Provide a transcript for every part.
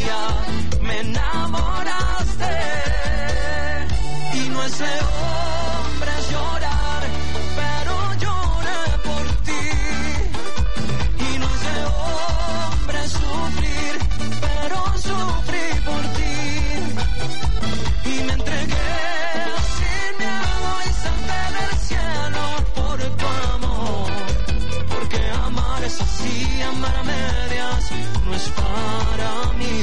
media me enamoraste. Y no es de hombres llorar, pero lloré por ti. Y no es de hombres sufrir, pero sufrí por ti. Y me entregué sin miedo y salté del cielo por tu amor. Porque amar es así, amar a medias no es para mí.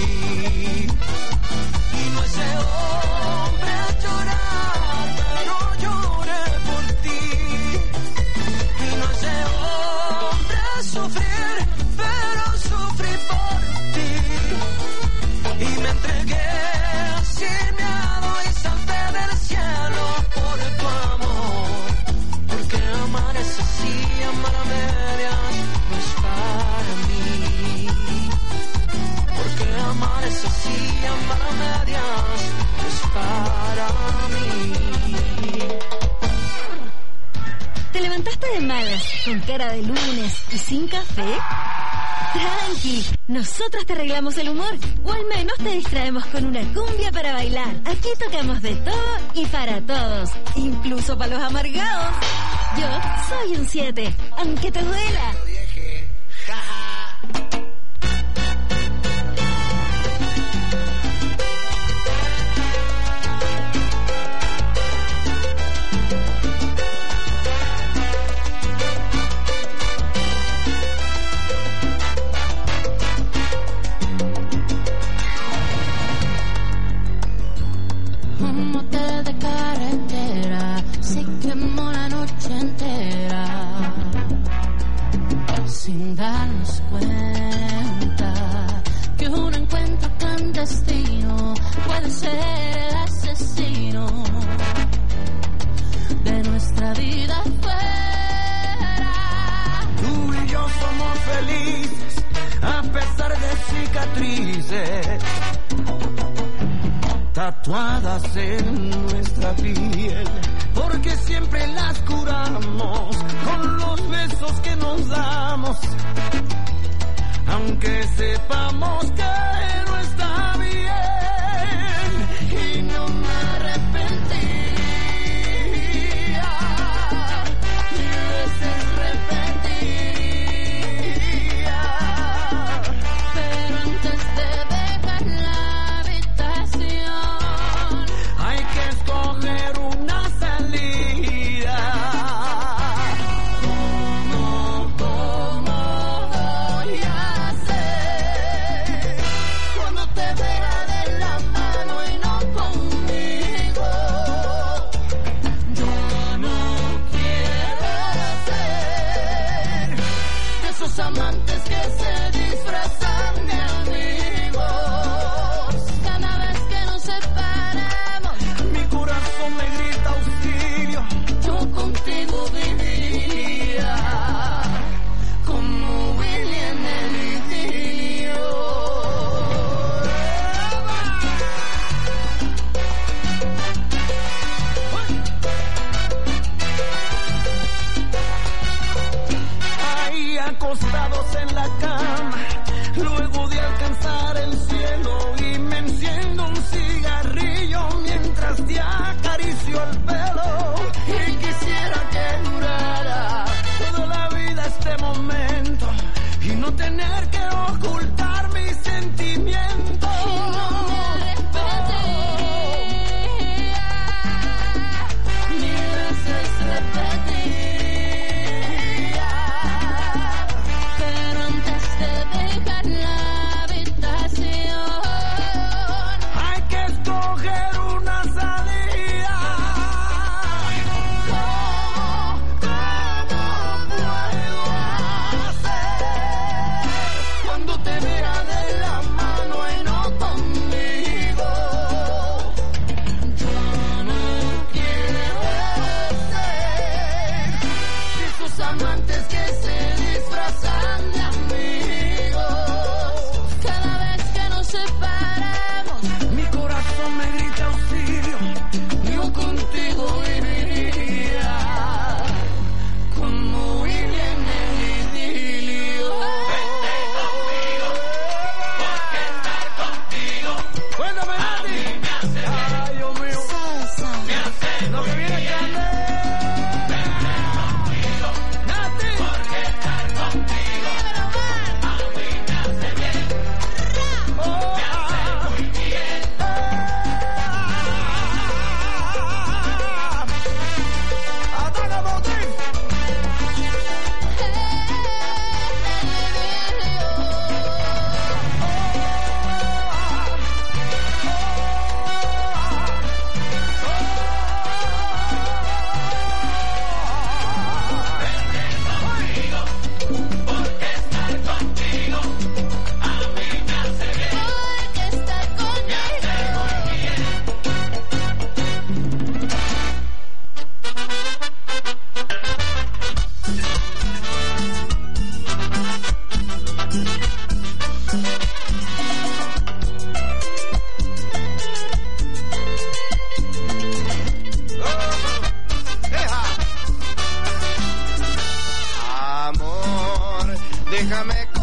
Y no es de hombres llorar, pero lloré por ti. Y no es de hombres sufrir, pero sufrí por ti. Y me entregué sin miedo y salté del cielo por tu amor. Porque amar es así, amar a medias no es para mí. Porque amar es así, amar a medias no es para mí. ¿Te levantaste de malas, con cara de lunes y sin café? Tranqui, nosotros te arreglamos el humor, o al menos te distraemos con una cumbia para bailar. Aquí tocamos de todo y para todos, incluso para los amargados. Yo soy un 7, aunque te duela. Un motel de carretera se quemó la noche entera sin darnos cuenta que un encuentro clandestino puede ser el asesino de nuestra vida fuera. Tú y yo somos felices a pesar de cicatrices tatuadas en nuestra piel, porque siempre las curamos con los besos que nos damos, aunque sepamos que no está bien. Y no me arrepentiría, mil veces repetiría, Pero antes de dejar la habitación hay que escoger una salida. ¿Cómo voy a hacer cuando te vea de la mano y no conmigo? Yo no quiero ser de esos amantes que se disfrazan de amigos. cada vez que nos separamos? Mi corazón me grita auxilio. Yo contigo vivía como William el idilio. Ahí acostados en la cama, luego de alcanzar el cielo, y me enciendo un cigarrillo mientras te acaricio el pelo. Y quisiera que durara toda la vida este momento y no tener que ocultar mis sentimientos. Y no me arrepentiría, mil veces repetiría, pero antes de dejar la habitación Hay que escoger una salida. ¿Cómo puedo hacer cuando te vea de la mano y no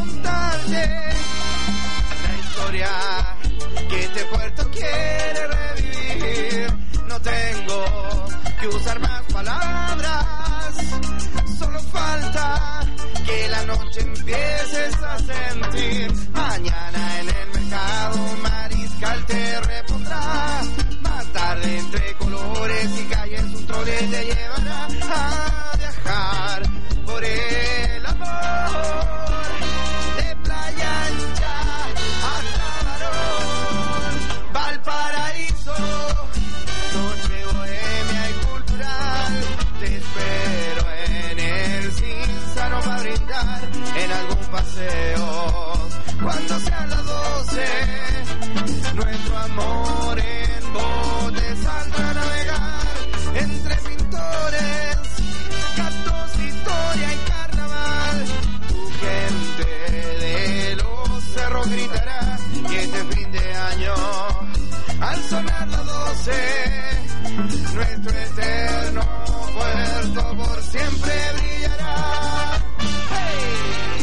contarte la historia que este puerto quiere revivir. No tengo que usar más palabras, solo falta que la noche empieces a sentir. Mañana en el mercado Mariscal te repondrá. Más tarde entre colores y calles un trole te llevará a viajar por el amor. De Playa Ancha hasta Barón, Valparaíso, noche bohemia y cultural. Te espero en el Cinzano para brindar en algún paseo. Cuando sean las 12, nuestro amor en bote saldrá a navegar entre pintores, cantos, historia y carnaval. Tu gente de los cerros gritará y este fin de año, al sonar las 12, nuestro eterno puerto por siempre brillará. ¡Hey!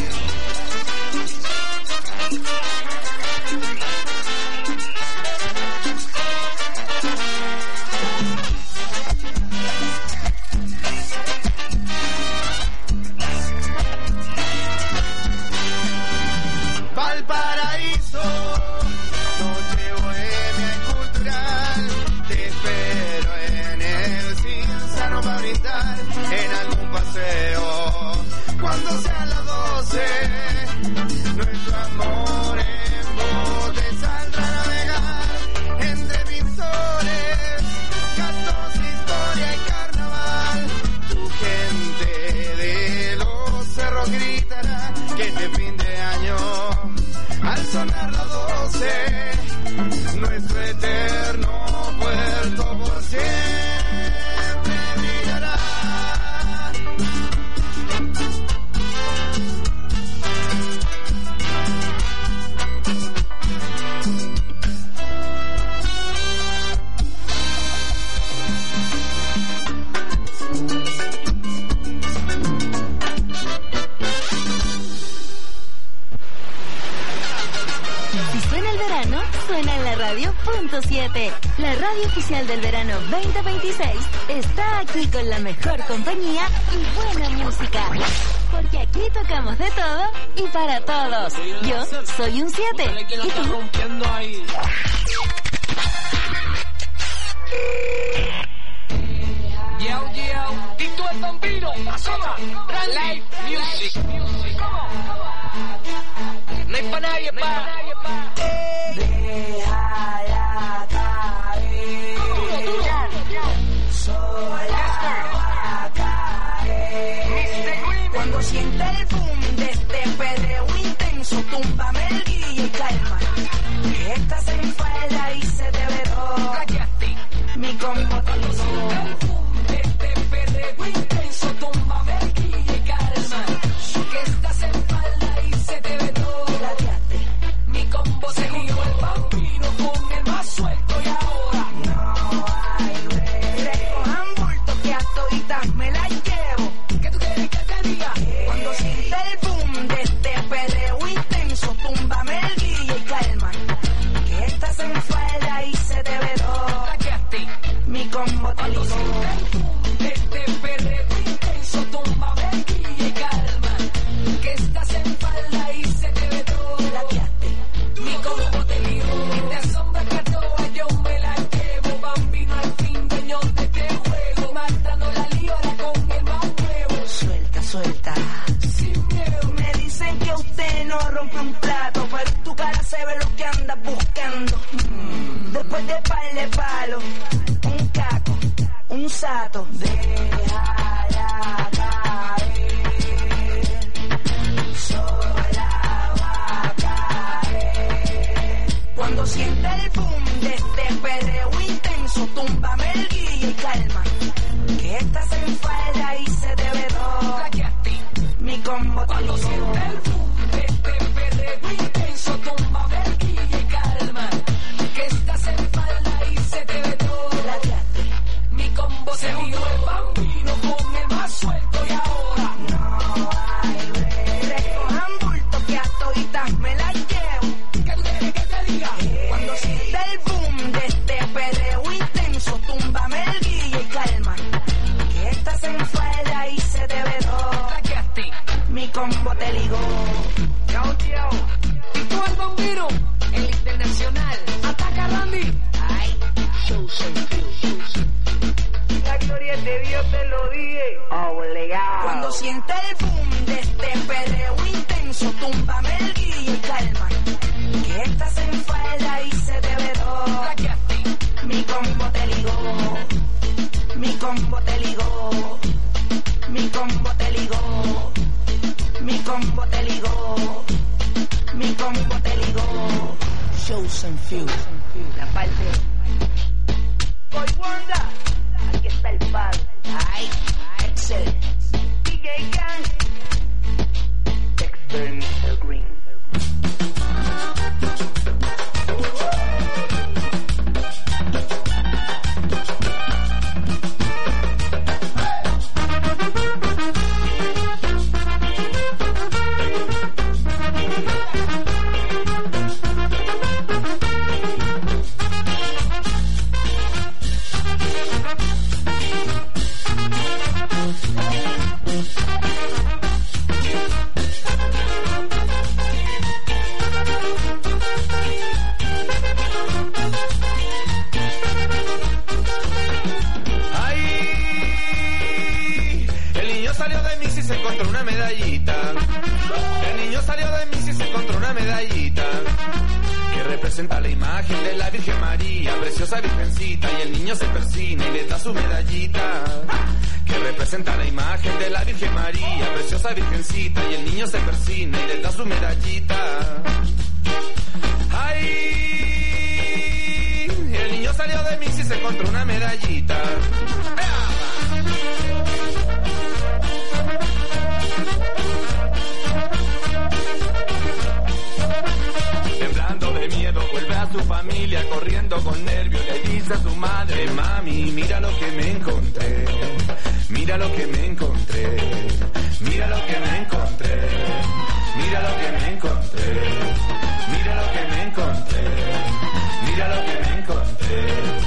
Valparaíso, noche bohemia y cultural. Te espero en el Cinzano para brindar en algún paseo. Cuando sean las 12, nuestro amor en bote saldrá a navegar entre pintores, cantos, historia y carnaval. Tu gente de los cerros gritará que este fin de año, al sonar las 12, nuestro eterno puerto por siempre brillará. Suena en la radio .7. La radio oficial del verano 2026 está aquí con la mejor compañía y buena música. Porque aquí tocamos de todo y para todos. Yo soy un 7. ¿Y tú? Yo, y tú el bambino, Zona, Live Music. No hay pa' nadie, pa'. Déjala caer, sola va a caer. Cuando sienta el boom de este perreo intenso, túmbame el guille y calma. Que estás en falda y se te veró. Mi combo te lo de este perreo intenso, túmbame el guille y calma. Que estás en falda y se te veró. Mi combo se dio el bambino con el más suelto y ahora no hay break. Recojan bulto que a toditas me las llevo. ¿Qué tú quieres que te diga? Cuando siente el boom de este perreo intenso, túmbame el guille y calma. Que estás en falda y se te ve todo. Mi combo te digo. De este perreo intenso, túmbame el guille y calma. Que estás en falda y se te ve todo. Mi combo te digo. Y te asombra que a todas yo me la llevo. Bambino al fin, dueño de este juego. Matando la liora con el más nuevo. Suelta, suelta. Sin miedo. Me dicen que usted no rompe un plato, pero tu cara se ve lo que andas buscando. Después de par de palo, un caco, un sato. Déjala caer, sola va a caer. Cuando sienta el boom de este perreo intenso, túmbame el guille y calma. Que estás en falda y se te ve todo. Mi combo te digo. Cuando sienta el boom de este perreo intenso, túmbame el guille y calma. Que estás en falda y se te ve todo. Mi combo se dio el bambino con el más suelto y ahora no hay break. Recojan bulto que a bombero, el internacional. Ataca Randy. Ay, la gloria de Dios te lo dije. Obligado. Cuando siente el boom de este perreo intenso, túmbame el guille y calma. Que estás en falda y se te veró. Mi combo te ligó. Mi combo te ligó. Mi combo te ligó. Mi combo te ligó. Mi combo te ligó. Shows and Fuse. La parte. Boy Wanda. Aquí está el palo. Ay, Excel. DJ Gang. Dexter Mr. Green. Representa la imagen de la Virgen María, preciosa virgencita, y el niño se persina y le da su medallita. Que representa la imagen de la Virgen María, preciosa virgencita, y el niño se persina y le da su medallita. ¡Ay! El niño salió de misa y se encontró una medallita. Temblando de miedo vuelve a su familia, corriendo con nervios le dice a su madre: mami, mira lo que me encontré, mira lo que me encontré, mira lo que me encontré, mira lo que me encontré, mira lo que me encontré, mira lo que me encontré.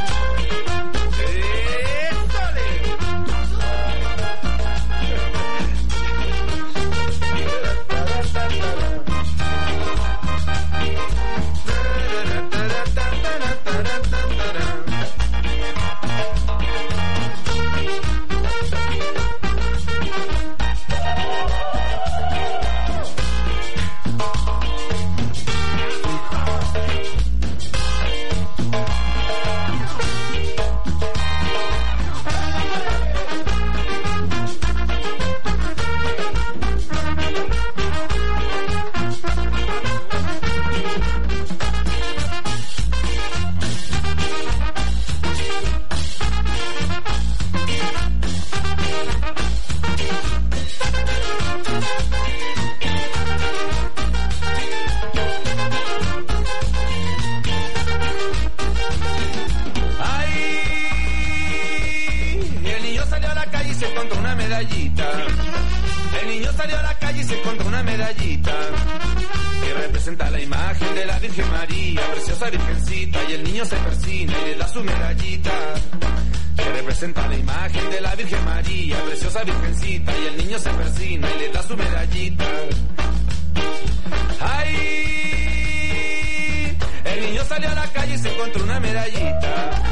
El niño salió a la calle y se encontró una medallita que representa la imagen de la Virgen María, preciosa virgencita, y el niño se persina y le da su medallita. Que representa la imagen de la Virgen María, preciosa virgencita, y el niño se persina y le da su medallita. ¡Ay! El niño salió a la calle y se encontró una medallita.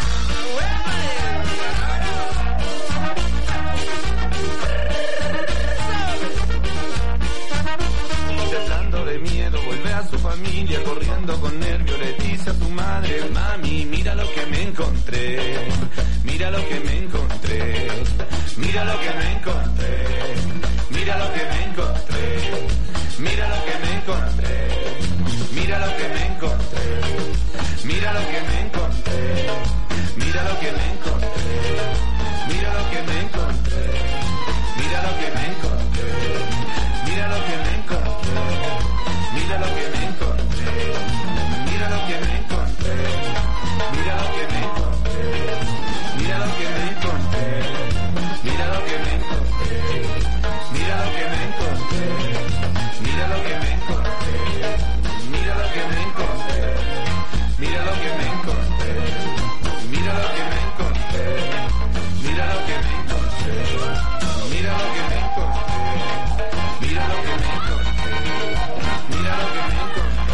De miedo vuelve a su familia, corriendo con nervio le dice a su madre: mami, mira lo que me encontré, mira lo que me encontré, mira lo que me encontré, mira lo que me encontré, mira lo que me encontré, mira lo que me encontré, mira lo que me encontré, mira lo que me encontré, mira lo que me encontré, mira lo que me encontré, mira lo que me encontré. Mira lo que me encontré, mira lo que me encontré, mira lo que me encontré, mira lo que me encontré, mira lo que me encontré, mira lo que me encontré, mira lo que me encontré, mira lo que me encontré, mira lo que me encontré, mira lo que me encontré, mira lo que me encontré, mira lo que me encontré, mira lo que me encontré. Mira lo que me encontré.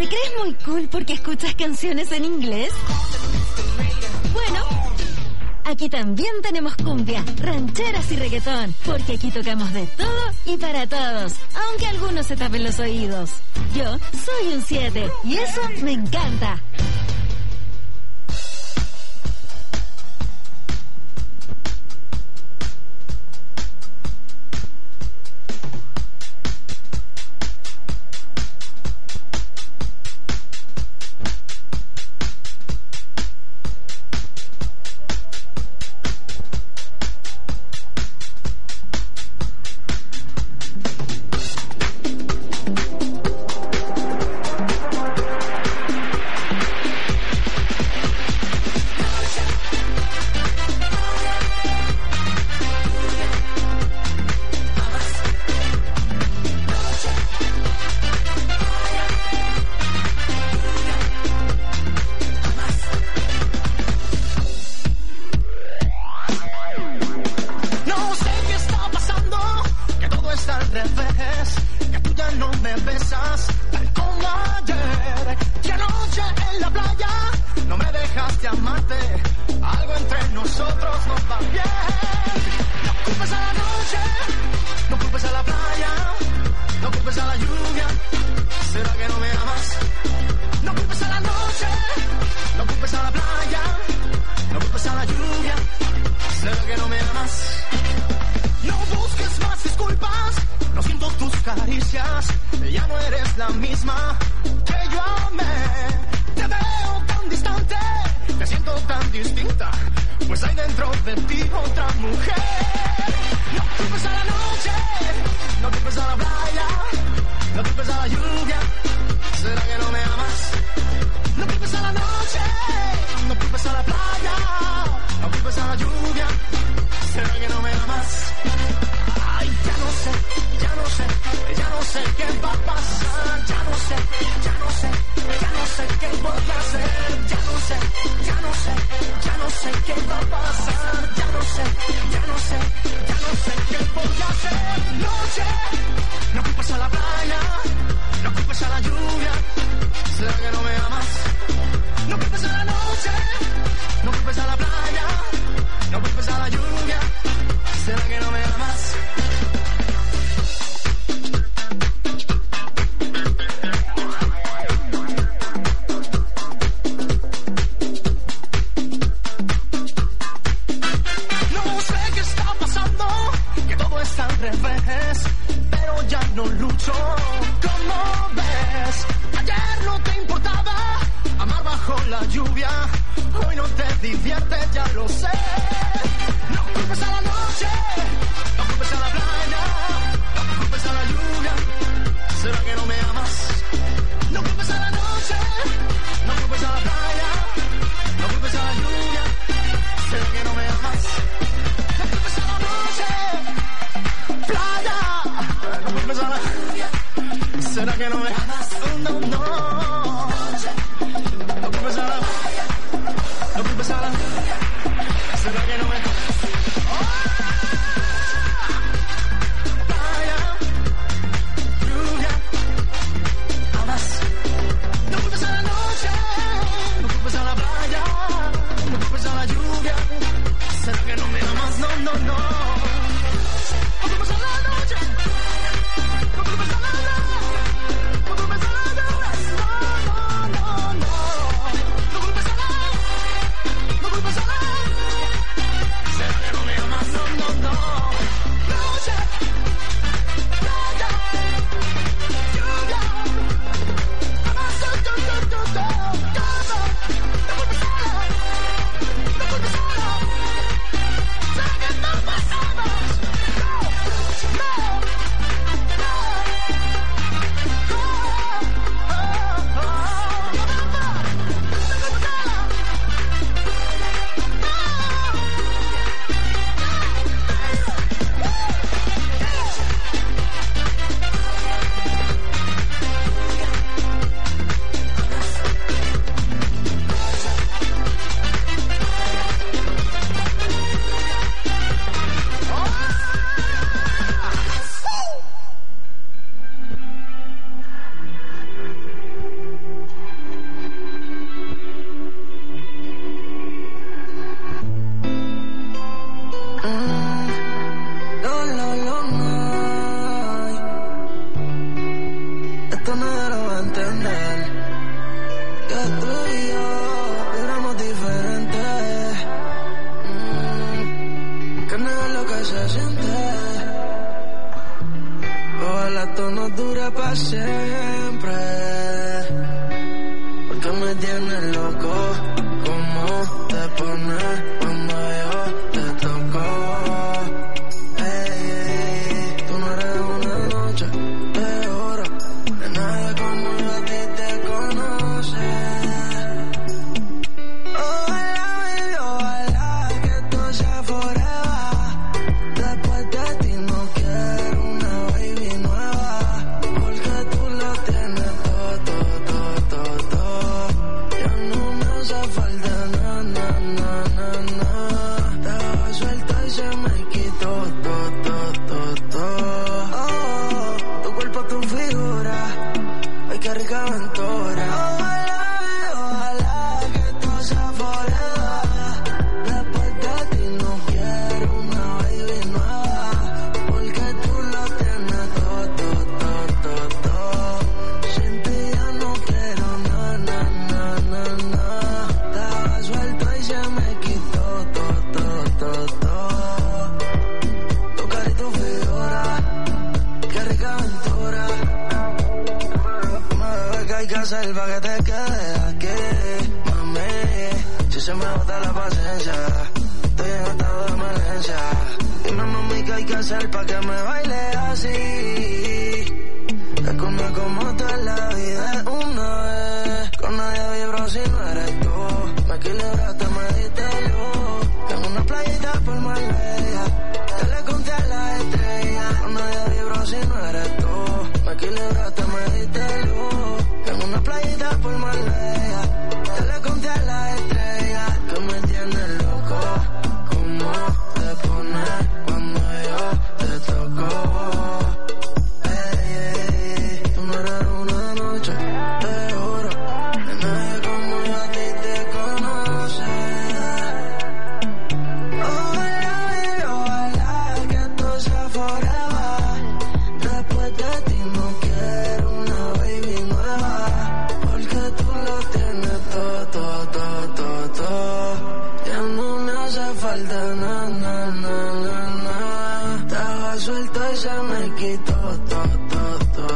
¿Te crees muy cool porque escuchas canciones en inglés? Bueno, aquí también tenemos cumbia, rancheras y reggaetón, porque aquí tocamos de todo y para todos, aunque algunos se tapen los oídos. Yo soy un 7 y eso me encanta. tienes loco. ¿Cómo te pones cuando yo te toco? Tú no eres una noche de oro, de nadie como yo a ti te conoce. Ojalá, baby, ojalá que esto sea forever. Después de ti no quiero una baby nueva, porque tú lo tienes todo. Ya no me hace falta nada. Estaba suelta y se me quitó todo. Tu cuerpo, tu figura, ay qué rica aventura. Ojalá que esto sea forever. Después de ti no quiero una baby nueva, porque tú lo tienes todo. Sin ti ya no quiero nada. Estaba suelto y se me quitó todo. Tu cara y tu figura, qué rica aventura. Bebé, ¿qué hay que hacer pa' que te quedes aquí? Mami, si se me agota la paciencia, estoy en estado de emergencia. Dime, mami, ¿qué hay que hacer pa' que me baile así? Te comí como tú en la vida una vez. Con nadie vibro si no eres tú. Me equilibraste, me diste luz. En una playita por Marbella, te le conté a la estrella. Con nadie vibro si no eres tú. Me equilibraste, me diste luz. En una playita por Marbella, te le conté a la estrella. Que me tienes loco. ¿Cómo te pones cuando yo te toco? Tú no eres una noche de oro, de nadie como yo a ti te conoce. Ojalá, baby, ojalá que esto sea forever. Después de ti no quiero una baby nueva, porque tú lo tienes todo. Ya no me hace falta nada. Estaba suelto y se me quitó todo.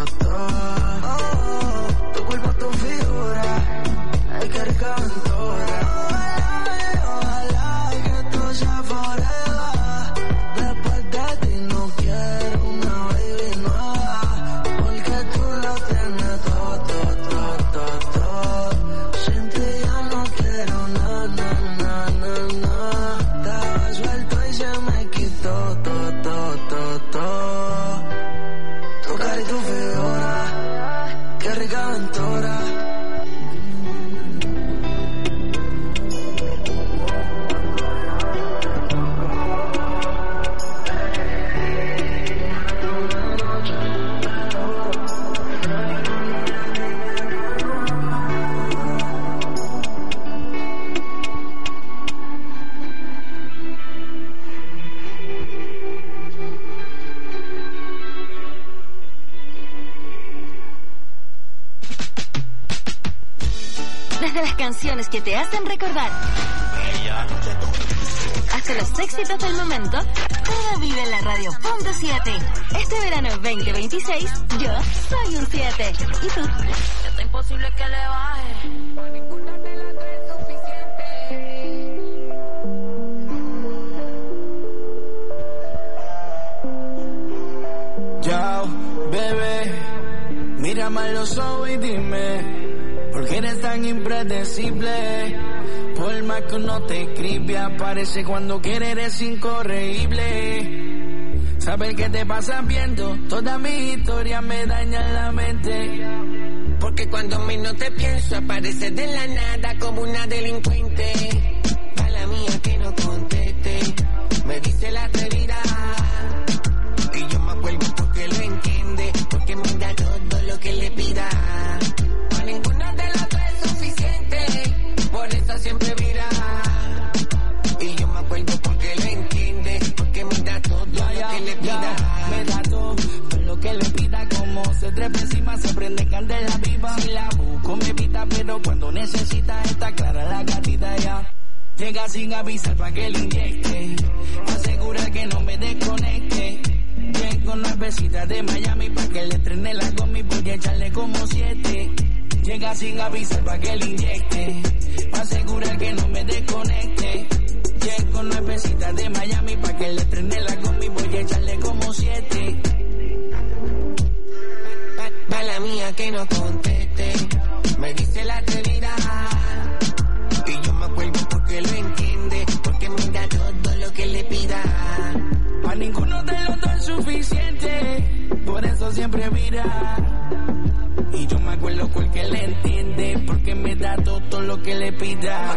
Tu cuerpo, tu figura, ay qué rica aventura. Ojalá que esto sea forever. Después de ti no quiero una baby nueva, porque tú lo tienes todo. Sin ti ya no quiero nada. Estaba suelto y se me quitó todo. Tu cara y tu figura, qué rica aventura. Desde las canciones que te hacen recordar hasta los éxitos del momento, todo vive en la radio Punto 7. Este verano 2026, yo soy un 7. ¿Y tú? Está imposible que le baje. Por ninguna de las tres es suficiente. Yo, bebé, mírame a los ojos y dime, ¿por qué eres tan impredecible? Por más que uno te escribe, aparece cuando quiere, eres incorregible. Saber qué te pasa viendo toda mi historia me daña la mente. Porque cuando menos te pienso, apareces de la nada como una delincuente. Mala mía que no conteste, me dice la realidad. Y yo me acuerdo porque lo entiende, porque me da todo lo que le pida. A ninguna de las tres es suficiente, por eso siempre vira. Y yo me acuerdo porque lo entiende, porque me da todo lo que le pida. Me da todo lo que le pida, como se trepa encima, se prende candela viva. Si la busco me evita, pero cuando necesita está clara la gatita ya. Llega sin avisar pa' que le inyecte, asegura que no me desconecte. Llego con nuevecitas de Miami pa' que le estrene la gomi, voy a echarle como 7. Llega sin avisar pa' que le inyecte, pa' asegurar que no me desconecte. Llego nuevecita de Miami pa' que le prende la combi, voy a echarle como 7. Mala mía que no conteste, me dice la atrevida. Y yo me acuerdo porque lo entiende, porque me da todo lo que le pida. Pa' ninguno de los dos es suficiente, por eso siempre vira. Y yo me acuerdo porque le entiende, porque me da todo lo que le pida.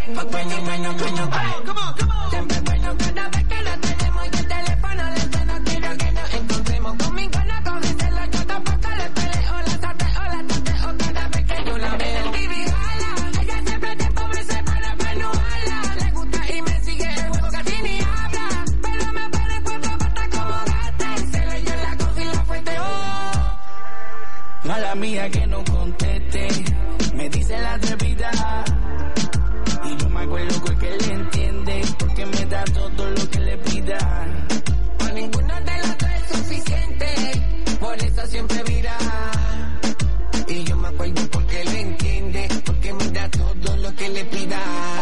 Siempre bueno cada vez que lo tenemos y el teléfono le suena. Quiero que nos encontremos conmigo, no cógeselo, yo tampoco le peleo. La tateo cada vez que yo la veo. El TV jala, ella siempre tiempo me separa para no hablar. Le gusta y me sigue el juego casi ni habla, pero me pone cuatro patas como gata. Se le dio la cosa y la fueteó. Mala mía que no conteste, me dice la atrevida. Y yo me acuerdo porque le entiende, porque me da todo lo que le pida. A ninguno de los dos es suficiente, por eso siempre vira. Y yo me acuerdo porque le entiende, porque me da todo lo que le pida.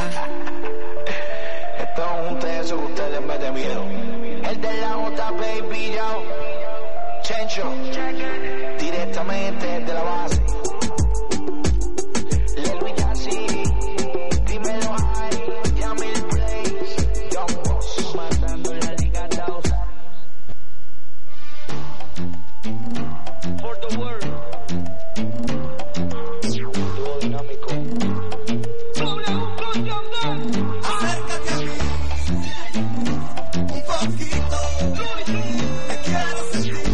Estamos juntos, ustedes en vez de miedo. El de la J, baby, yo. Chencho, directamente desde la base. Lelo y así, dímelo ahí, llame el place. Young Boss, matando la liga Dausa. For the world. Dúo dinámico. Acércate a mí un poquito, te quiero sentir,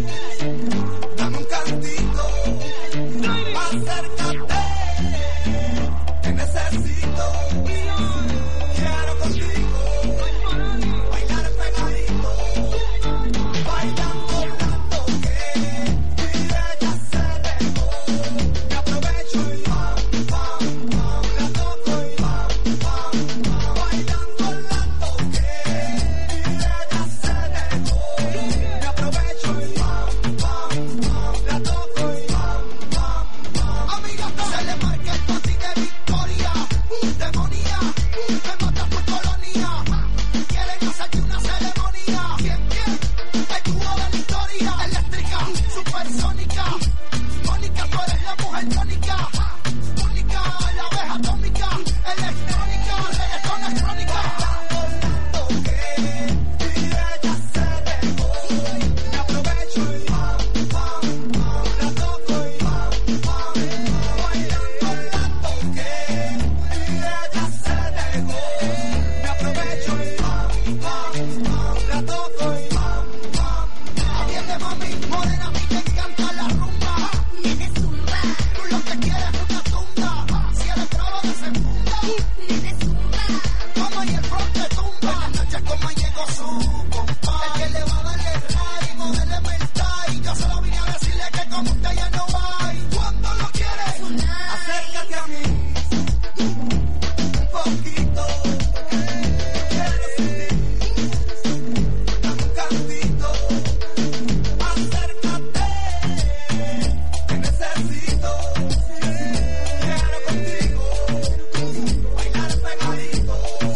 dame un cantito, acércate, te necesito, quiero contigo, bailar pegadito, bailando tanto que ella se dejó, me aprovecho y la toco y bailando tanto que ella se dejó, me aprovecho y la toco y amiga, se le marca el pase de victoria, demonía, se mata por colonia, quieren hacerle una ceremonia, ¿quién? El dúo de la historia, eléctrica, supersónica, Mónica, tú eres la mujer tónica, única, la abeja atómica, electrónica, reggaetón es crónica, tanto que ella se dejó, me aprovecho y la toco y bailando tanto que ella se dejó, me aprovecho y la toco y atiende mami, morena, a mí te encanta la rumba, Nene zumba, tú lo que quieres es una tunda, si eres bravo desenfunda, nene zumba, como y el front te tumba, en las noches como llegó su compa, el que le va a darle ray, modéleme el tie, yo solo vine a decirle que como usted ya no hay, cuando lo quieres, acércate a mí, un poquito, quiero sentir, dame un cantito, acércate, te necesito, quiero contigo, bailar pegadito,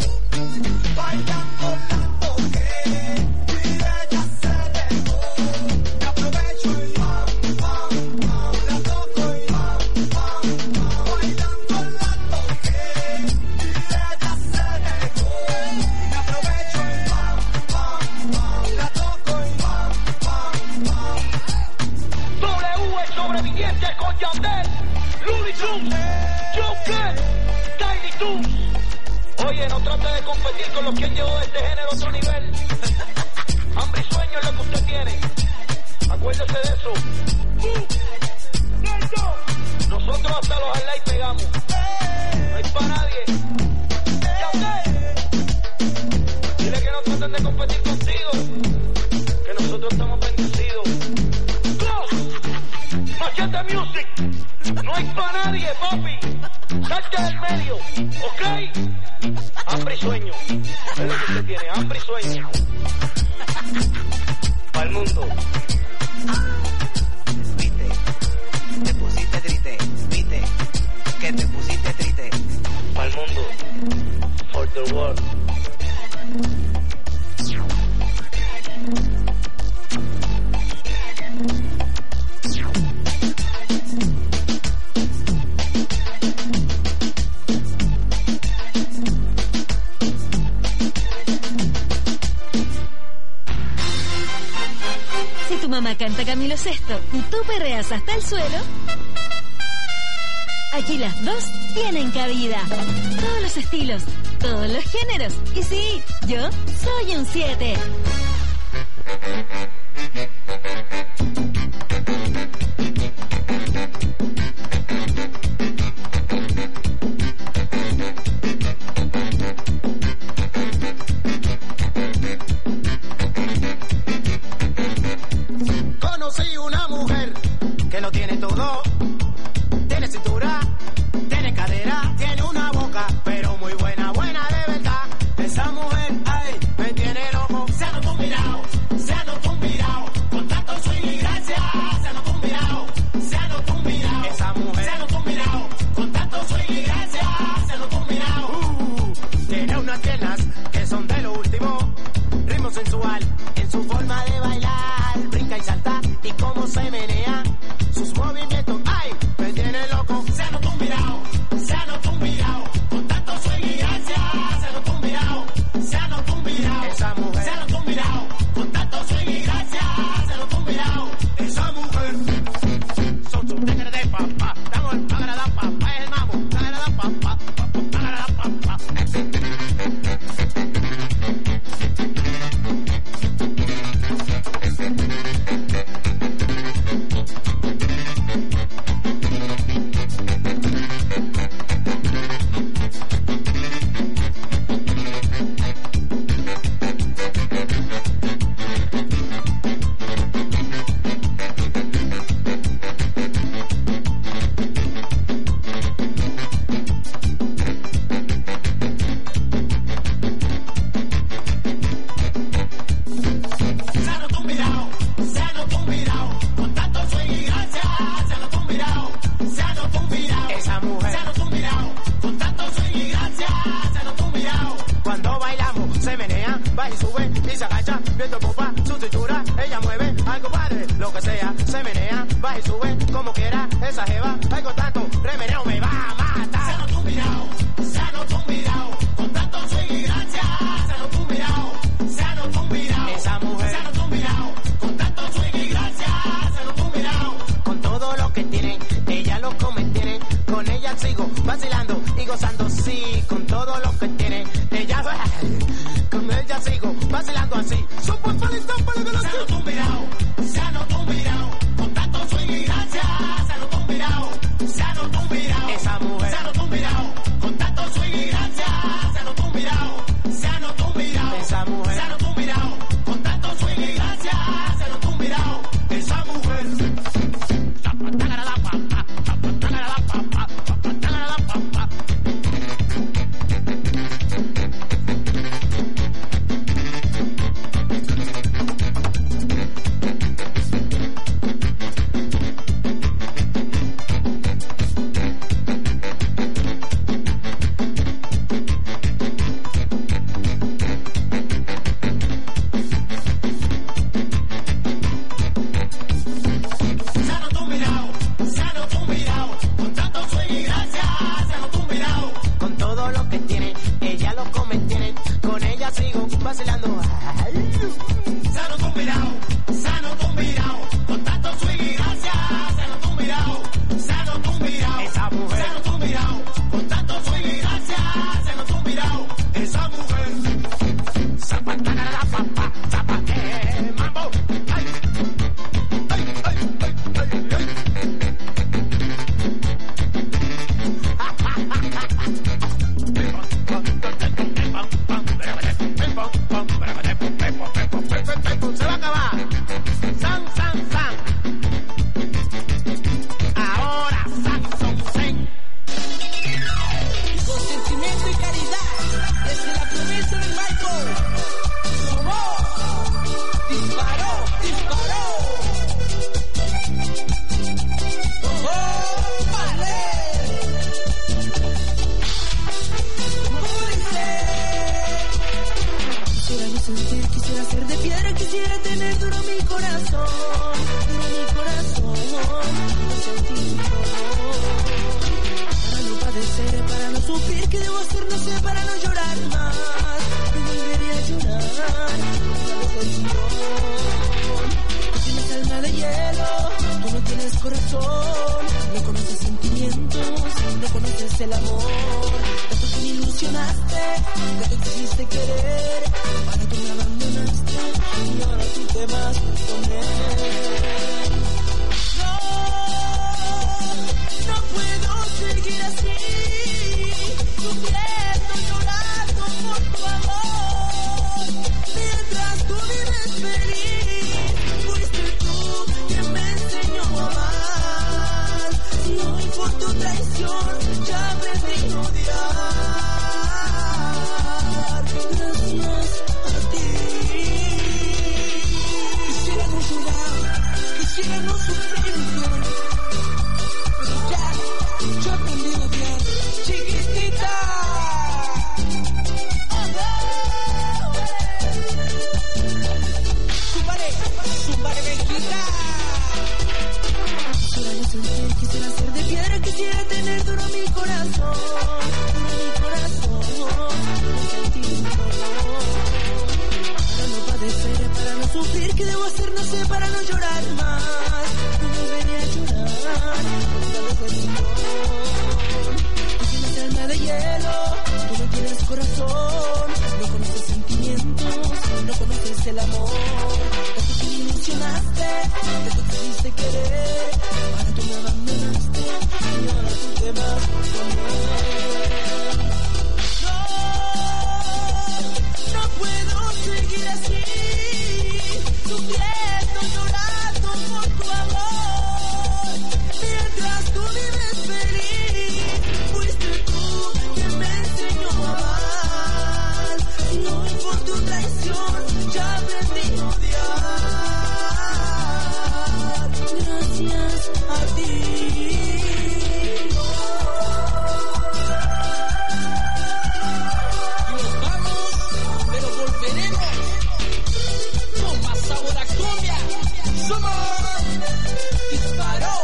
bailando tanto que ella se dejó, me aprovecho y la toco y bailando tanto que ella se dejó, me aprovecho y la toco y W, el sobreviviente con Yandel, Looney Tunes, Joker, Tiny Toons. Oye, no trate de competir con los que han llevado este género a otro nivel. Hambre y sueño es lo que usted tiene. Acuérdese de eso. Nosotros hasta los highlights pegamos. No hay para nadie. Yandel, dile que no traten de competir contigo, que nosotros estamos bendecidos. Machete Music, no hay para nadie, papi. Salte del medio, ¿ok? Hambre y sueño, es lo que usted tiene, hambre y sueño. Para el mundo. Viste, te pusiste triste, viste. the world. Si tu mamá canta Camilo Sesto y tú perreas hasta el suelo, aquí las dos tienen cabida. Todos los estilos, todos los géneros. Y sí, yo soy un 7. Conocí una mujer que lo tiene todo. Tiene cintura, tiene cadera, tiene una boca, pero muy buena, buena de verdad. Esa mujer, ay, me tiene loco. Se anotó un mirado, se anotó un mirado. Con tanto swing y gracia, se anotó un mirado, se anotó un mirado. Esa mujer, se anotó un mirado. Con tanto swing y gracia, se anotó un mirado. Tiene unas piernas que son de lo último. Ritmo sensual en su forma de bailar. Brinca y salta y cómo se menea. Sus movimientos, ay, me tiene loco. Se anotó un mirado, se anotó un mirado. Con tanto swing y gracia, se anotó un mirado, se anotó un mirado. Esa mujer, se anotó un mirado. Con tanto swing y gracia, se anotó un mirado. Esa mujer, son sus negras de papá. Damos el pagar da papá, es el mamo. Pagar da papá, pagar da papá. Va y sube y se agacha, viendo popa, su cintura, ella mueve, algo padre, lo que sea, se menea, va y sube, como quiera, esa jeva, algo tanto, remeneo me va a matar. Se anotó un mirado, se anotó un mirado, con tanto swing y gracia, se anotó un mirado, se anotó un mirado, esa mujer, se anotó un mirado, con tanto swing y gracia, se anotó un mirado, con todo lo que tienen, ella lo come, tienen, con ella sigo, vacilando y gozando, sí, con todo lo que tienen, ella con ella sigo vacilando así. Super palistón para que lo se anotó un mirado, se anotó un mirado. Con tanto swing y gracia, se anotó un mirado, se anotó un mirado. Esa mujer, se anotó un mirado. Con tanto swing y gracia, se anotó un mirado, se anotó un mirado. Esa mujer, se anotó un mirado. Con tanto swing y gracia, se anotó un mirado. Esa mujer. Vacilando, se anotó un mirado, se anotó un mirado, con tanto swing y gracia, se anotó un mirado, se anotó un mirado, esa mujer, se anotó un mirado, con tanto swing y gracia, se anotó un mirado, esa mujer, zapatana la papa, zapate, mambo, ay, ay, ay, ay, ay, ay. Se va a acabar. San, san, san. Ahora, san, son, sen. Con sentimiento y caridad, desde la promesa del Michael. Disparó, disparó. ¡Oh, vale! ¿Cómo dice? sentir, quisiera ser de piedra, quisiera tener duro mi corazón, no sentir dolor, para no padecer, para no sufrir, ¿qué debo hacer? No sé, para no llorar más, y volveré a llorar, otra vez el dolor. Tú tienes alma de hielo, tú no tienes corazón, no conoces sentimientos, no conoces el amor, tanto que me ilusionaste, tanto que quisiste querer, ahora tú me abandonaste y ahora tú te vas con él. No puedo seguir así, sufriendo, llorando por tu amor, mientras tú vives feliz. Fuiste tú quien me enseñó a amar, y hoy por tu traición ya aprendí a odiar. Gracias a ti. Quisiera no llorar, quisiera no sufrir, pero ya, yo aprendí a odiar. Chiquitita. Súbale, Benquita. Quisiera no sentir, quisiera ser de piedra, quisiera tener duro mi corazón, no sentir dolor, para no padecer, para no sufrir, ¿qué debo hacer? No sé, para no llorar más, no volveré a llorar, otra vez el dolor. Tú tienes alma de hielo, tú no tienes corazón, no conoces sentimientos, no conoces el amor, tanto que me ilusionaste, tanto que quisiste querer, ahora tú me abandonaste y ahora tú te vas con él. No puedo seguir así, sufriendo, llorando por tu amor, mientras tú vives feliz. Fuiste tú quien me enseñó a amar, y hoy por tu traición ya aprendí a odiar. Gracias a ti. Nos vamos, pero volveremos con más sabor a cumbia. Somos Disparó.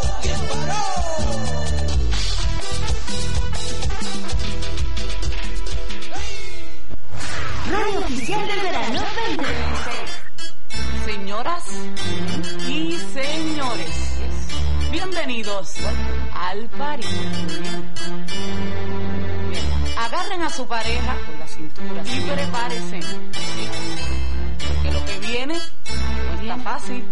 Radio Oficial del Verano 2016. Señoras y señores, bienvenidos al party. Bien, agarren a su pareja con la cintura y prepárense, porque lo que viene no está fácil,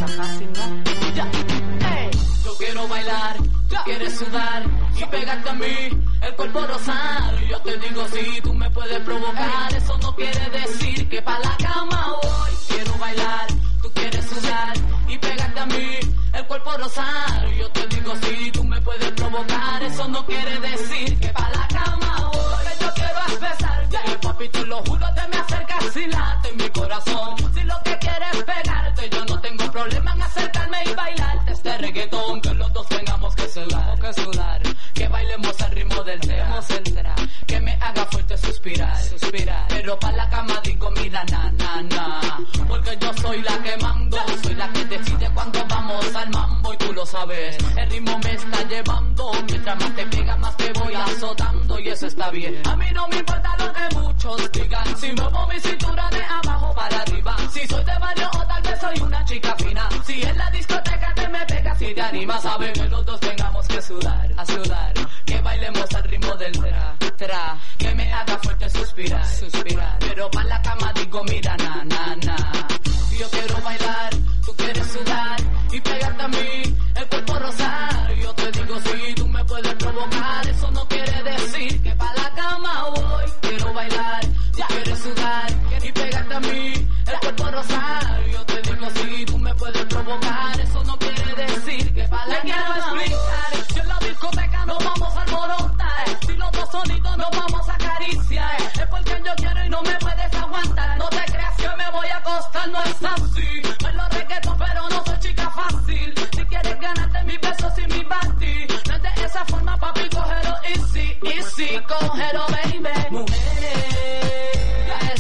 no. Ya. Hey. Yo quiero bailar, tú quieres sudar y pegarte a mí, el cuerpo rosado. Yo te digo si tú me puedes provocar, eso no quiere decir que pa' la cama voy. Quiero bailar, tú quieres sudar y pegarte a mí, el cuerpo rosado. Yo te digo si tú me puedes provocar, eso no quiere decir que pa' la cama voy. Lo que yo quiero es besarte, papi, te lo juro, te me acercas y late en mi corazón. Si lo que quieres es pegarte, yo no tengo problema en acercarme y bailarte este reggaetón, que los dos tengamos que sudar, que bailemos al ritmo del tema, que me haga fuerte suspirar, pero pa' la cama digo mira na, porque yo soy la que mando, soy la que decide cuando vamos al mambo y tú lo sabes, el ritmo me está llevando, mientras más te pega más te voy azotando y eso está bien, a mí no me importa lo que muchos digan, si muevo mi cintura de abajo para arriba, si soy de barrio o tal vez soy una chica fina, si en la discoteca te me pegas y te animas, sabe que los dos tengamos que sudar, que bailemos al ritmo del tra, que me haga fuerte suspirar, pero pa' la cama digo mira na, yo quiero bailar, tú quieres sudar y pegarte a mí, el cuerpo rosado, yo te digo si tú me puedes provocar, eso no quiere decir que pa' la cama voy, quiero bailar, tú quieres sudar y pegarte a mí, el cuerpo rosado, yo te digo si tú me puedes provocar, eso no quiere decir que pa' la cama voy. Si en la discoteca nos vamos a alborotar, si los dos solitos nos vamos a acariciar, es porque yo quiero y no me puedes aguantar, no te creas que me voy a acostar, no es así, bailo reggaetón pero no soy chica fácil, si quieres ganarte mis besos y mi body, no es de esa forma papi, cógelo easy, cógelo baby, mujeres,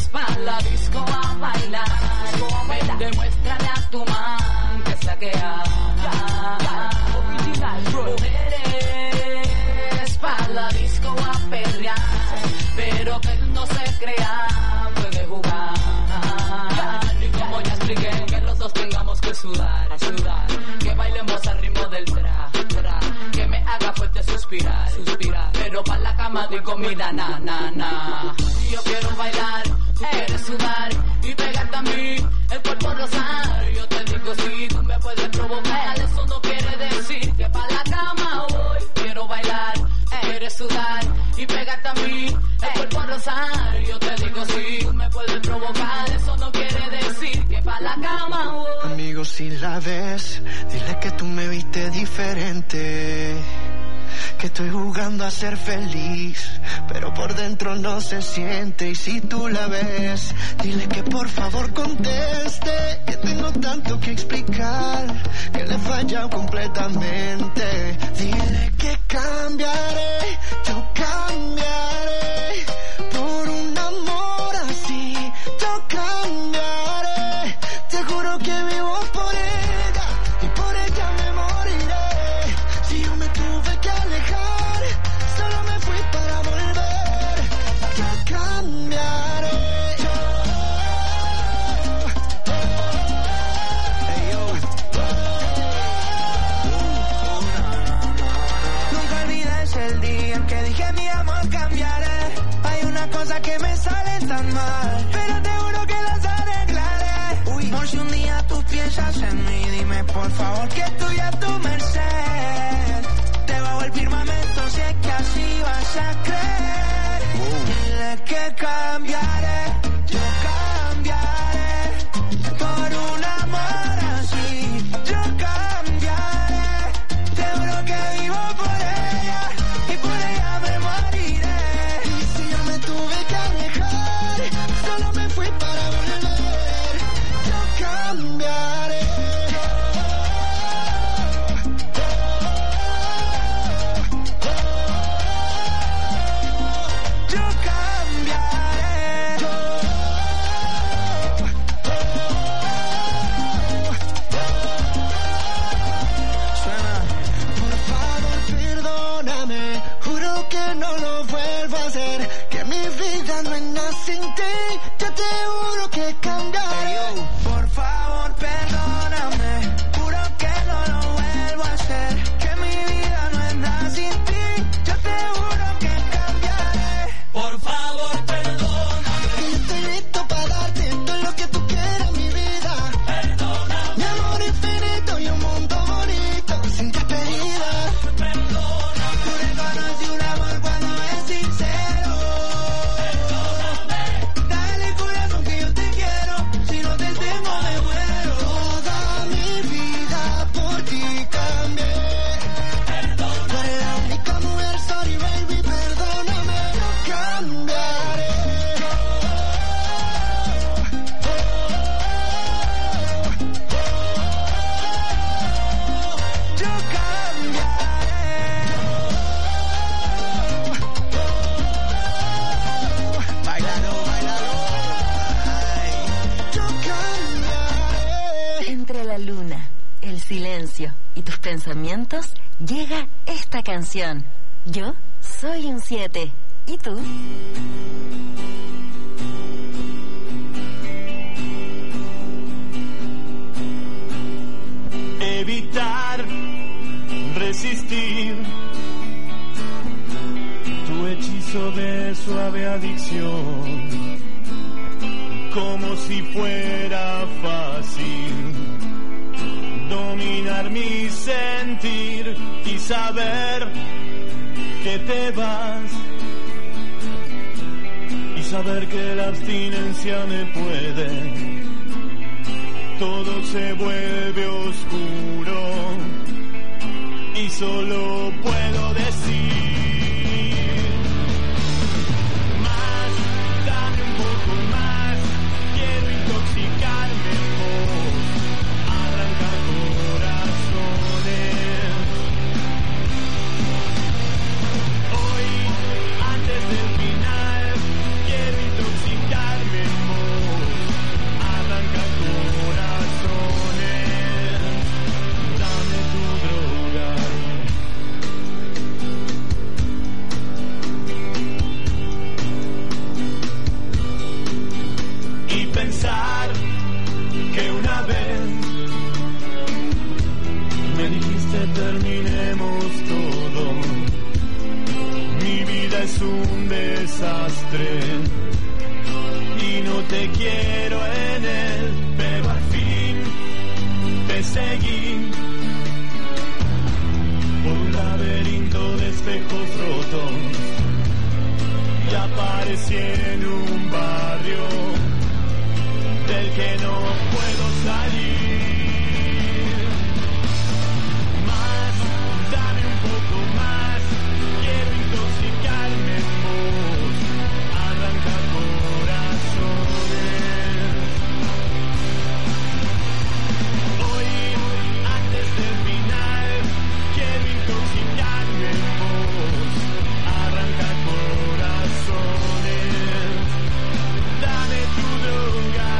pa' la disco a bailar. Demuéstrale a tu man que es la que hay. Mujeres pa' la disco a perrear, pero que él no se crea, puede jugar. Y como ya expliqué, que los dos tengamos que sudar, que bailemos al ritmo del tra, que me haga fuerte suspirar, pero pa' la cama de comida, na. Yo quiero bailar, tú quieres sudar y pegarte a mí, el cuerpo rosar. Yo te digo si tú me puedes provocar, eso no quiere decir que pa' la cama voy. Quiero bailar, quieres sudar y pegarte a mí, el cuerpo rosar. Yo te digo si tú me puedes provocar, eso no quiere decir que pa' la cama voy. Amigo, si la ves, dile que tú me viste diferente, que estoy jugando a ser feliz, pero por dentro no se siente. Y si tú la ves, dile que por favor conteste, que tengo tanto que explicar, que le he fallado completamente. Dile que cambiaré, yo cambiaré, por un amor así, yo cambiaré. Te juro que vivo por ella, y por ella me moriré. Si yo me tuve que alejar, solo me fui para volver. Ya cambiaré. Nunca olvides el día en que dije mi amor cambiaré. Hay una cosa que me sale tan mal, pero te juro que las arreglaré. Por si un día tú piensas en mí, dime por favor que estoy a tu merced. Debajo el firmamento, si es que así vas a creer. Dile que cambiaré, yo cambiaré, por un amor así, yo cambiaré. Te juro que vivo por ella, y por ella me moriré. Y si yo me tuve que alejar, solo me fui para volver. Yo cambiaré. Yo cambiaré. Suena. Por favor, perdóname, juro que no lo vuelvo a hacer, que mi vida no es nada sin ti. Yo te juro que cambiaré. Por favor, perdóname, juro que no lo vuelvo a hacer, que mi vida no es nada sin ti. Yo te juro que cambiaré. Por favor, perdóname, que yo estoy listo para darte todo lo que tú quieras, mi vida. Perdóname, mi amor infinito y un mundo bonito sin despedida. Perdóname, tú reconocí un amor cuando es sincero. Perdóname, dale corazón que yo te quiero, si no te tengo me muero. Toda mi vida por ti cambié. Perdóname, tú eres la única mujer, sorry baby, perdóname. Yo cambiaré. Yo cambiaré. Bailalo, bailalo. Ay. Yo cambiaré. Entre la luna, el silencio y tus pensamientos, llega esta canción. Yo soy un 7. ¿Y tú? Evitar, resistir tu hechizo de suave adicción, como si fuera fácil dominar mi sentir y saber que te vas, y saber que la abstinencia me puede. Todo se vuelve oscuro y solo puedo decir más, dame un poco más, quiero intoxicarme en vos, arrancar corazones. Hoy, antes del final, quiero intoxicarme en postre y no te quiero en él, pero al fin te seguí por un laberinto de espejos rotos y aparecí en un barrio del que no puedo salir. Más, dame un poco más, quiero intoxicarme en vos, arranca corazones. Hoy, antes del final, quiero intoxicarme en vos, arranca corazones. Dame tu droga.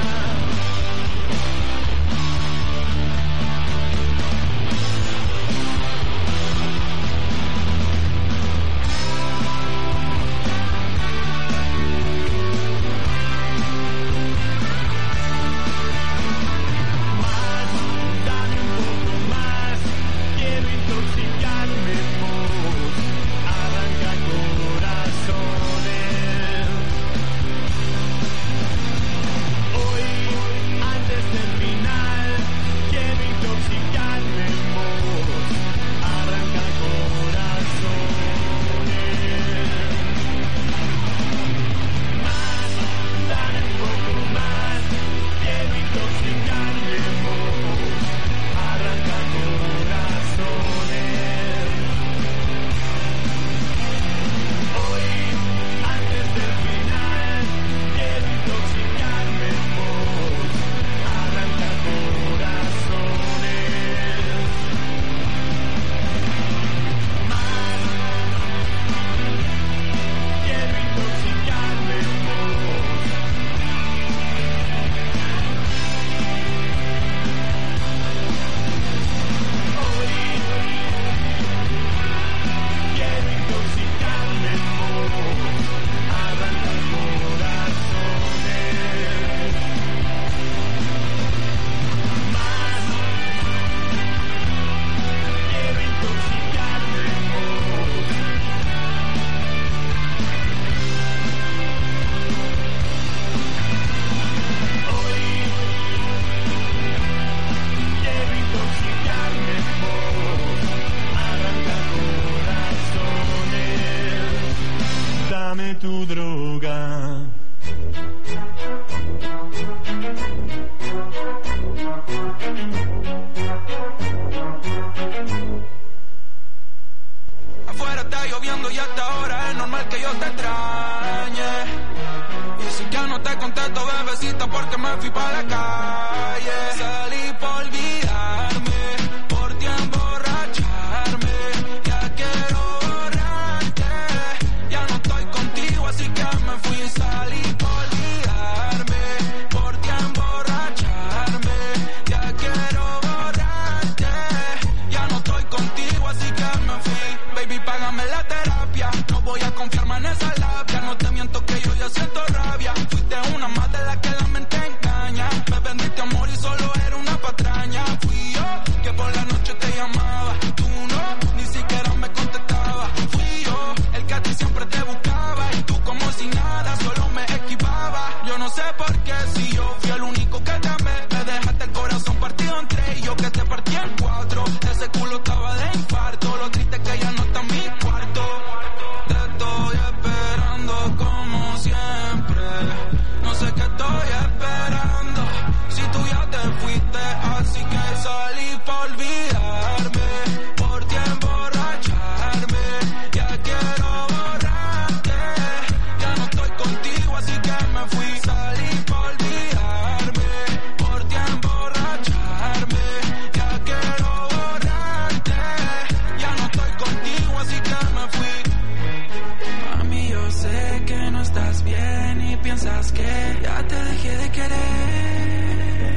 Tu droga. Afuera está lloviendo y hasta ahora es normal que yo te extrañe. Y si ya no te contesto, bebecita, porque me fui para la calle. Salí por olvidarme, por ti emborracharme. Ya quiero borrarte, ya no estoy contigo, así que me fui. Salí por olvidarme, por ti emborracharme. Ya quiero borrarte, ya no estoy contigo, así que me fui. Baby, págame la terapia, no voy a confiarme en esa labia. No te miento que yo ya siento rabia. Fuiste una más de la que la mente engaña. Me vendiste amor y solo era una patraña. Fui yo que por la noche te llamaba, tú no, ni siquiera me contestabas. Fui yo el que a ti siempre te buscaba y tú como si nada, solo me esquivaba. Yo no sé por qué, si yo fui el único que te amé. Me dejaste el corazón partido en tres y yo que te partí en cuatro. Ese culo estaba de infarto, lo triste es que ya no está en mi cuarto. Te estoy esperando como siempre, no sé qué estoy esperando. Si tú ya te fuiste, así que salí por olvidarme, por ti emborracharme. Ya quiero borrarte, ya no estoy contigo, así que me fui. Salí por olvidarme, por ti emborracharme. Ya quiero borrarte, ya no estoy contigo, así que me fui. Mami, yo sé que no estás bien y piensas que ya te dejé de querer.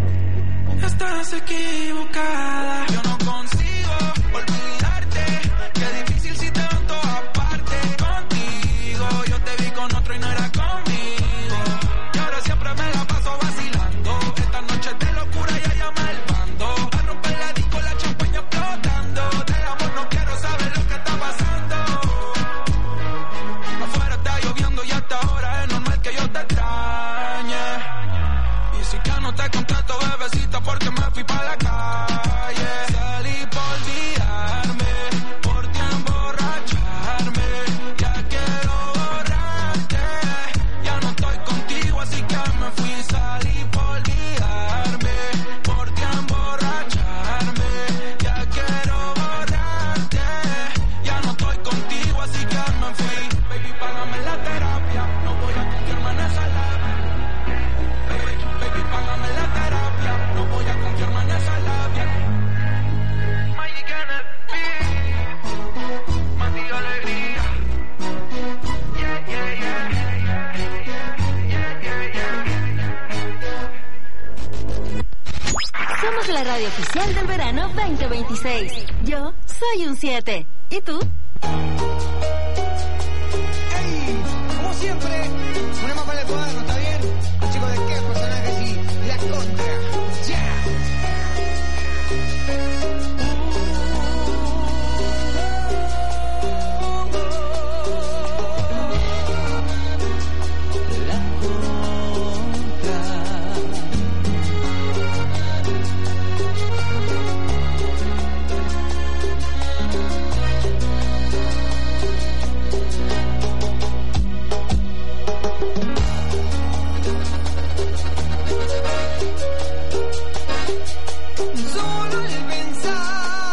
Estás equivocada. Yo no consigo olvidarte. Qué difícil si te veo en todas partes. Contigo yo te vi con otro y no era conmigo. Y ahora siempre me la paso vacilando. Esta noche de locura ya llama el bando. A romper la disco, la champaña explotando. Del amor no quiero saber lo que está pasando. Afuera está lloviendo y hasta ahora es normal que yo te extrañe. Y si ya no te contesto, bebecita, porque me fui pa' la calle. Salí por olvidarme, por ti emborracharme. Ya quiero borrarte, ya no estoy contigo, así que me fui. Salí por olvidarme, por ti emborracharme. Ya quiero borrarte, ya no estoy contigo, así que me fui. Baby, págame la terapia, no voy a confiarme en esa labia. Baby, págame la terapia, no voy a confiarme en esa labia. Magic Energy, Mati Alegría. Yeah, yeah, yeah, Somos la radio oficial del verano 2026. Yo soy un 7. ¿Y tú? ¡Ey! Como siempre, una mapa en el cuaderno, ¿está bien? Los chicos de qué personajes y la contra. ¡Ya! Solo el pensar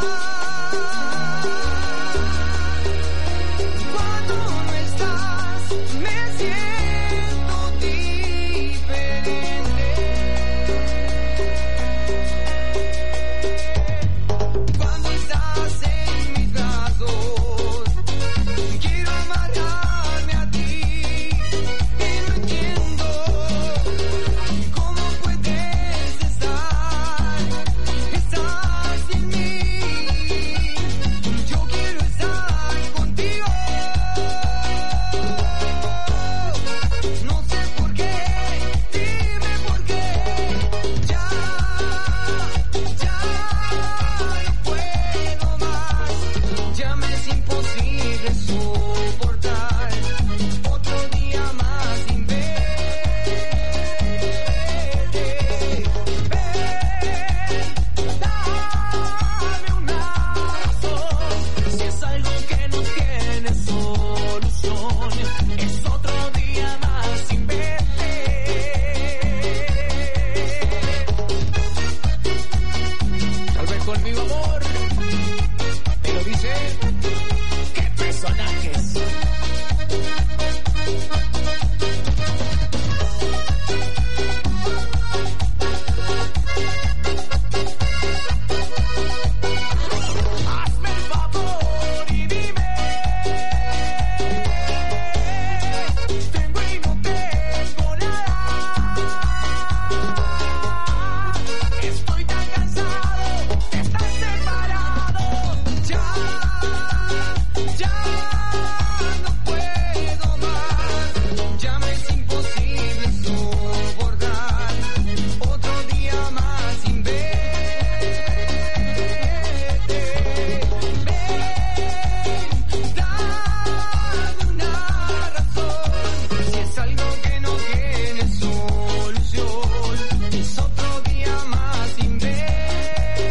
cuando no estás me siento diferente. Cuando estás en mis brazos quiero amarrarme a ti y no entiendo cómo puedes estar sin mí. Yo quiero estar contigo. No sé por qué, dime por qué. Ya no puedo más. Ya me es imposible soportar otro día más sin verte. Dame una razón, si es algo que no tiene solución, es otro día más sin verte. Tal vez conmigo, amor, pero dice, ¿qué personajes? Hazme el favor y dime, tengo y no tengo nada. Estoy tan cansado de estar separado. Ya no puedo más. Ya me es imposible soportar otro día más sin verte. Dame una razón, si es algo que no tiene solución, es otro día más sin verte.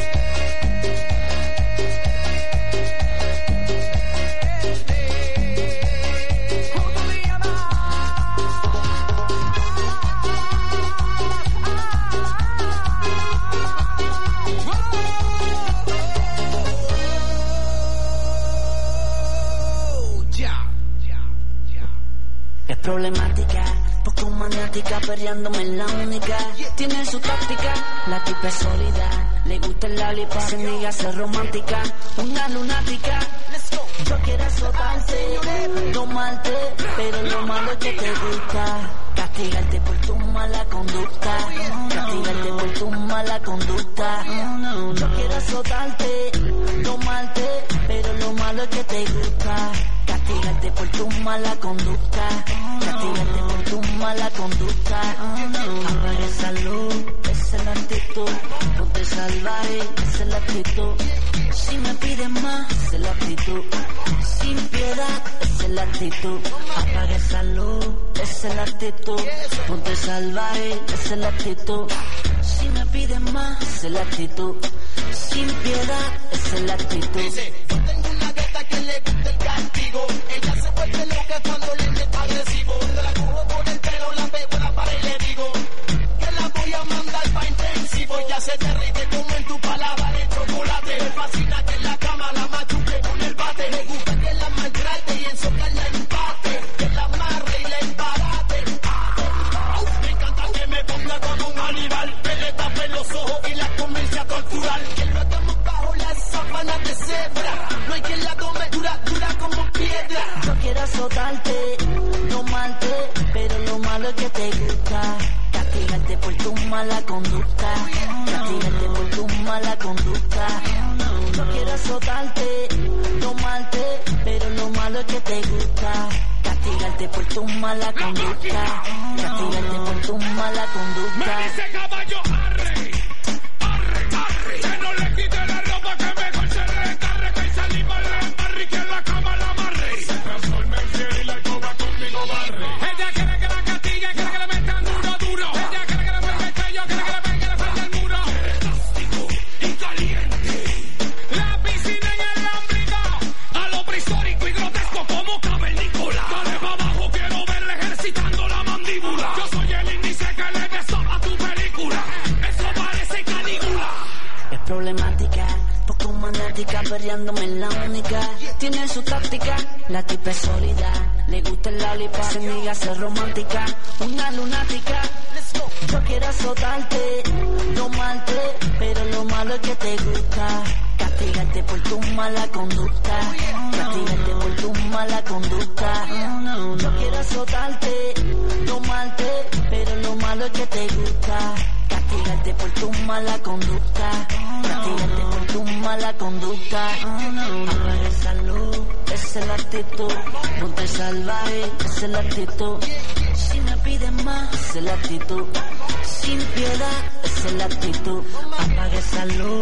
Otro día Es problemática, poco maniática, perreándome en la única. Tiene su táctica, la tipa es sólida. Le gusta el lollipop, sin diga ser romántica. Una lunática, yo quiero azotarte, domarte, pero lo malo es que te gusta. Castigarte por tu mala conducta, castigarte por tu mala conducta. Yo quiero azotarte, domarte, pero lo malo es que te gusta. Castigarte por tu mala conducta, castigarte por tu mala conducta. Apaga esa luz, esa es la actitud. Ponte salvaje, esa es la actitud. Si me piden más, esa es la actitud. Sin piedad, esa es la actitud. Apaga esa luz, esa es la actitud. Ponte salvaje, esa es la actitud. Si me piden más, esa es la actitud. Sin piedad, esa es la actitud. Dice, yo tengo una gata que le gusta el castigo. Ella se vuelve loca cuando le meto agresivo. La cojo por el pelo, la pego en la pared y le digo que la voy a mandar pa' intensivo. Ya se derrite como en tu paladar el chocolate. Me fascina que en la cama la machuque con el bate. Me gusta que la maltrate y en socar la empate. Que la amarre y la embarate. Me encanta que me ponga como un animal. Que le tape los ojos y la comience a torturar. Que lo hagamos bajo las sábanas de cebra. No hay quien la tome dura, dura como piedra. Yo quiero azotarte, tomarte, pero lo malo es que te gusta. Castigarte por tu mala conducta. Castigarte por tu mala conducta. Yo quiero azotarte, tomarte, pero lo malo es que te gusta. Castigarte por tu mala conducta. Castigarte por tu mala conducta. Me dice caballo, arre, arre, arre. Que no le quite la ropa, que mejor se recarre. Que el saliva le embarre y que en la cama la amarre. Se transforma en fiel y la escoba conmigo barre. Ella quiere que la castigue, quiere que le metan duro, duro. Ella quiere que le mueva el cuello, quiere que le pegue la frente al muro. Elástico y caliente. La piscina en el ámbrico. A lo prehistórico y grotesco como cavernícola. Dale pa' abajo, quiero verle ejercitando la mandíbula. Yo soy el índice que le beso a tu película. Eso parece canícula. Es problemática, poco maniática, perreándome en la única. Tiene su táctica, la tipa es sólida. Le gusta el lollipop, se niega a ser romántica. Una lunática, yo quiero azotarte, tomarte, pero lo malo es que te gusta. Castigarte por tu mala conducta. Castigarte por tu mala conducta. Yo quiero azotarte, tomarte, pero lo malo es que te gusta. Castigarte por tu mala conducta. Castigarte por tu mala conducta. Apaga esa luz, esa es la actitud. Ponte salvaje, esa es la actitud. Si me piden más, esa es la actitud. Sin piedad, esa es la actitud. Apaga esa luz.